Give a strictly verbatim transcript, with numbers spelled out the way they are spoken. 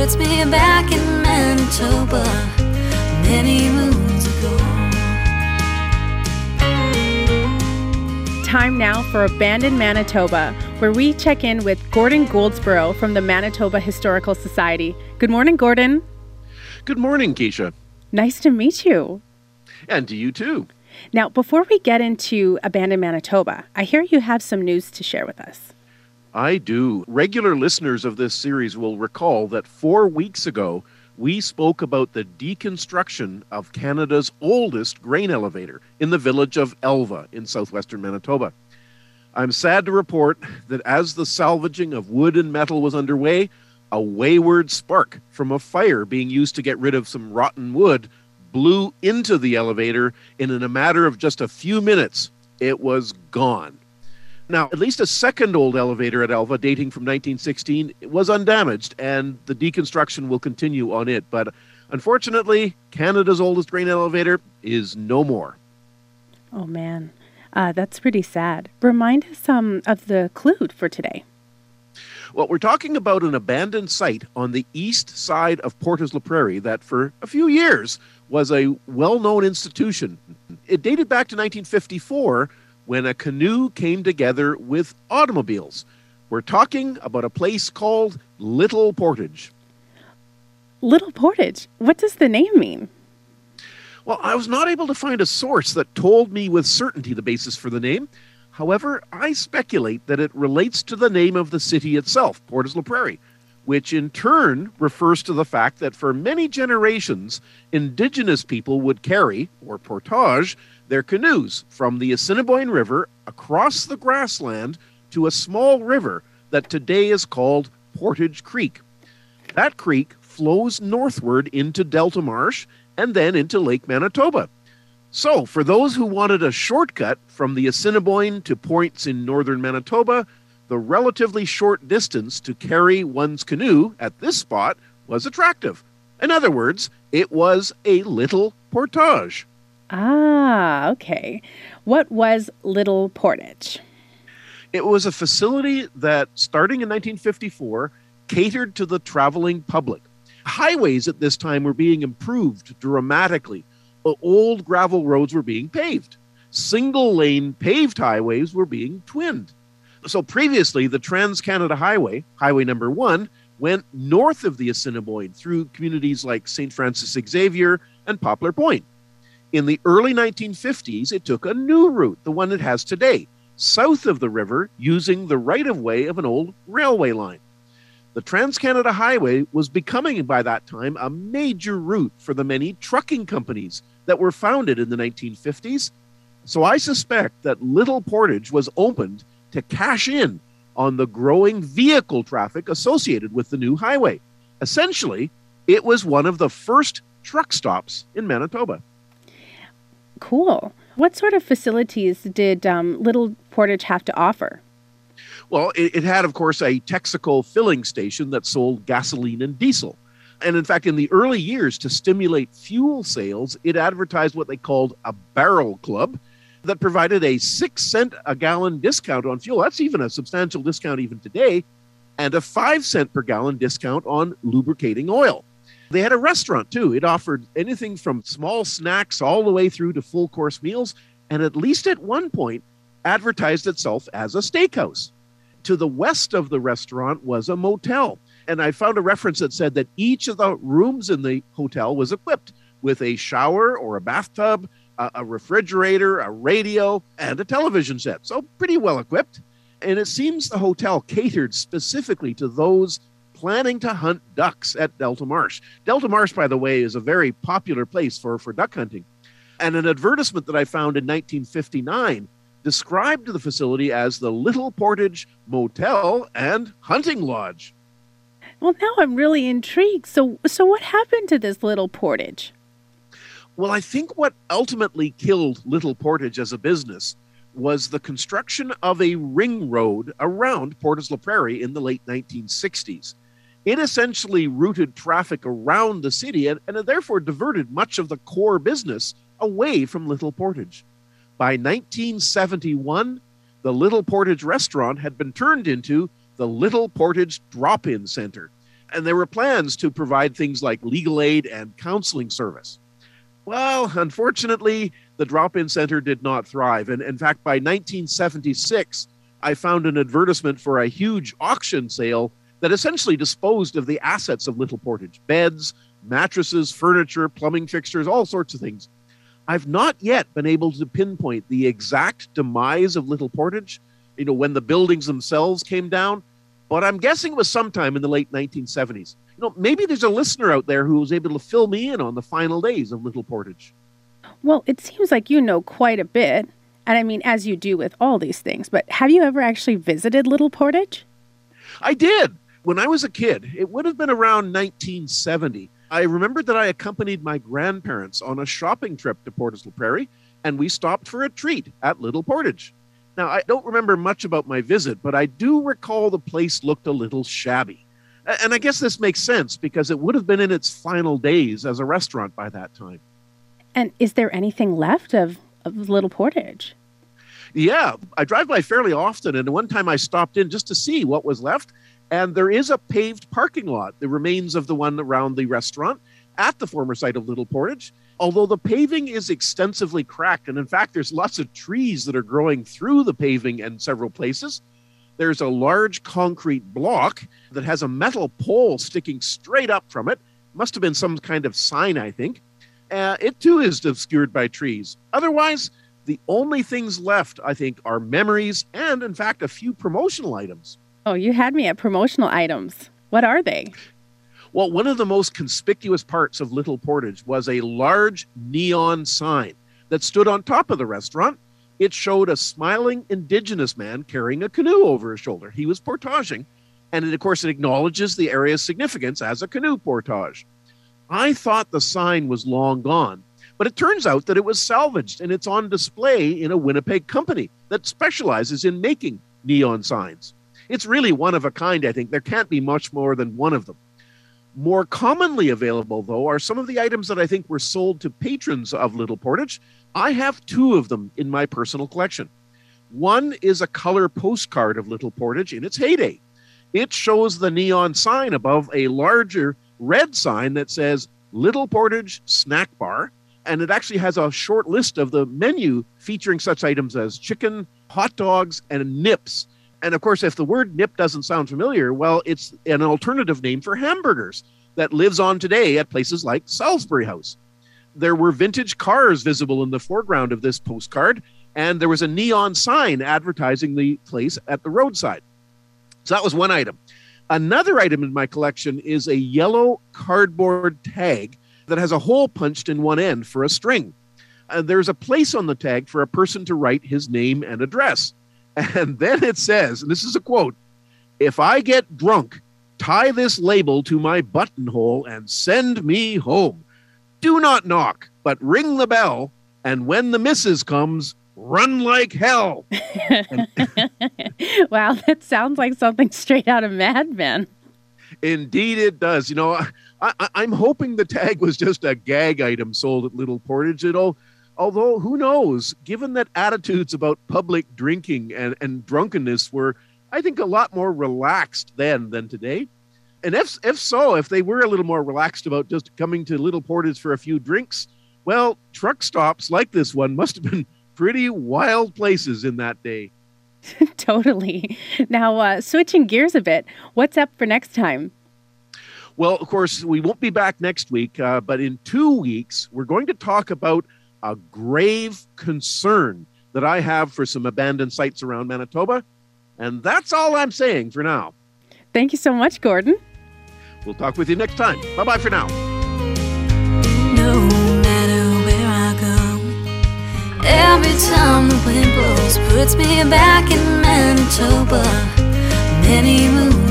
puts me back in Manitoba many moons ago. Time now for Abandoned Manitoba, where we check in with Gordon Goldsborough from the Manitoba Historical Society. Good morning, Gordon. Good morning, Keisha. Nice to meet you. And to you too. Now, before we get into Abandoned Manitoba, I hear you have some news to share with us. I do. Regular listeners of this series will recall that four weeks ago, we spoke about the deconstruction of Canada's oldest grain elevator in the village of Elva in southwestern Manitoba. I'm sad to report that as the salvaging of wood and metal was underway, a wayward spark from a fire being used to get rid of some rotten wood blew into the elevator, and in a matter of just a few minutes, it was gone. Now, at least a second old elevator at Elva, dating from nineteen sixteen, was undamaged, and the deconstruction will continue on it. But unfortunately, Canada's oldest grain elevator is no more. Oh, man. Uh, that's pretty sad. Remind us um, of the clue for today. Well, we're talking about an abandoned site on the east side of Portage-la-Prairie that for a few years was a well-known institution. It dated back to nineteen fifty-four when a canoe came together with automobiles. We're talking about a place called Little Portage. Little Portage? What does the name mean? Well, I was not able to find a source that told me with certainty the basis for the name. However, I speculate that it relates to the name of the city itself, Portage-la-Prairie, which in turn refers to the fact that for many generations, Indigenous people would carry, or portage, their canoes from the Assiniboine River across the grassland to a small river that today is called Portage Creek. That creek flows northward into Delta Marsh and then into Lake Manitoba. So, for those who wanted a shortcut from the Assiniboine to points in northern Manitoba, the relatively short distance to carry one's canoe at this spot was attractive. In other words, it was a little portage. Ah, okay. What was Little Portage? It was a facility that, starting in nineteen fifty-four, catered to the traveling public. Highways at this time were being improved dramatically. Old gravel roads were being paved. Single-lane paved highways were being twinned. So previously, the Trans-Canada Highway, Highway number one, went north of the Assiniboine through communities like Saint Francis Xavier and Poplar Point. In the early nineteen fifties, it took a new route, the one it has today, south of the river, using the right-of-way of an old railway line. The Trans-Canada Highway was becoming, by that time, a major route for the many trucking companies that were founded in the nineteen fifties. So I suspect that Little Portage was opened to cash in on the growing vehicle traffic associated with the new highway. Essentially, it was one of the first truck stops in Manitoba. Cool. What sort of facilities did um, Little Portage have to offer? Well, it, it had, of course, a Texaco filling station that sold gasoline and diesel. And in fact, in the early years, to stimulate fuel sales, it advertised what they called a barrel club that provided a six cent a gallon discount on fuel. That's even a substantial discount even today, and a five cent per gallon discount on lubricating oil. They had a restaurant, too. It offered anything from small snacks all the way through to full-course meals, and at least at one point, advertised itself as a steakhouse. To the west of the restaurant was a motel, and I found a reference that said that each of the rooms in the hotel was equipped with a shower or a bathtub, a, a refrigerator, a radio, and a television set. So pretty well equipped. And it seems the hotel catered specifically to those planning to hunt ducks at Delta Marsh. Delta Marsh, by the way, is a very popular place for, for duck hunting. And an advertisement that I found in nineteen fifty-nine described the facility as the Little Portage Motel and Hunting Lodge. Well, now I'm really intrigued. So, so what happened to this Little Portage? Well, I think what ultimately killed Little Portage as a business was the construction of a ring road around Portage-la-Prairie in the late nineteen sixties. It essentially routed traffic around the city and, and it therefore diverted much of the core business away from Little Portage. By nineteen seventy-one, the Little Portage restaurant had been turned into the Little Portage Drop-In Center. And there were plans to provide things like legal aid and counseling service. Well, unfortunately, the drop-in center did not thrive. And in fact, by nineteen seventy-six, I found an advertisement for a huge auction sale that essentially disposed of the assets of Little Portage: beds, mattresses, furniture, plumbing fixtures, all sorts of things. I've not yet been able to pinpoint the exact demise of Little Portage, you know, when the buildings themselves came down, but I'm guessing it was sometime in the late nineteen seventies. You know, maybe there's a listener out there who was able to fill me in on the final days of Little Portage. Well, it seems like you know quite a bit, and I mean, as you do with all these things, but have you ever actually visited Little Portage? I did. When I was a kid, it would have been around nineteen seventy. I remembered that I accompanied my grandparents on a shopping trip to Portage la Prairie, and we stopped for a treat at Little Portage. Now, I don't remember much about my visit, but I do recall the place looked a little shabby. And I guess this makes sense because it would have been in its final days as a restaurant by that time. And is there anything left of, of Little Portage? Yeah, I drive by fairly often, and one time I stopped in just to see what was left. And there is a paved parking lot, the remains of the one around the restaurant, at the former site of Little Portage. Although the paving is extensively cracked, and in fact, there's lots of trees that are growing through the paving in several places. There's a large concrete block that has a metal pole sticking straight up from it. Must have been some kind of sign, I think. Uh, it too is obscured by trees. Otherwise, the only things left, I think, are memories and, in fact, a few promotional items. Oh, you had me at promotional items. What are they? Well, one of the most conspicuous parts of Little Portage was a large neon sign that stood on top of the restaurant. It showed a smiling Indigenous man carrying a canoe over his shoulder. He was portaging, and it, of course, it acknowledges the area's significance as a canoe portage. I thought the sign was long gone, but it turns out that it was salvaged, and it's on display in a Winnipeg company that specializes in making neon signs. It's really one of a kind, I think. There can't be much more than one of them. More commonly available, though, are some of the items that I think were sold to patrons of Little Portage. I have two of them in my personal collection. One is a color postcard of Little Portage in its heyday. It shows the neon sign above a larger red sign that says Little Portage Snack Bar, and it actually has a short list of the menu featuring such items as chicken, hot dogs, and nips. And of course, if the word nip doesn't sound familiar, well, it's an alternative name for hamburgers that lives on today at places like Salisbury House. There were vintage cars visible in the foreground of this postcard, and there was a neon sign advertising the place at the roadside. So that was one item. Another item in my collection is a yellow cardboard tag that has a hole punched in one end for a string. Uh, there's a place on the tag for a person to write his name and address. And then it says, and this is a quote, "If I get drunk, tie this label to my buttonhole and send me home. Do not knock, but ring the bell. And when the missus comes, run like hell." And, wow, that sounds like something straight out of Mad Men. Indeed it does. You know, I, I, I'm hoping the tag was just a gag item sold at Little Portage, you know. Although, who knows, given that attitudes about public drinking and, and drunkenness were, I think, a lot more relaxed then than today. And if, if so, if they were a little more relaxed about just coming to Little Portage for a few drinks, well, truck stops like this one must have been pretty wild places in that day. Totally. Now, uh, switching gears a bit, what's up for next time? Well, of course, we won't be back next week, uh, but in two weeks, we're going to talk about a grave concern that I have for some abandoned sites around Manitoba. And that's all I'm saying for now. Thank you so much, Gordon. We'll talk with you next time. Bye-bye for now. No matter where I go, every time the wind blows puts me back in Manitoba. Many moons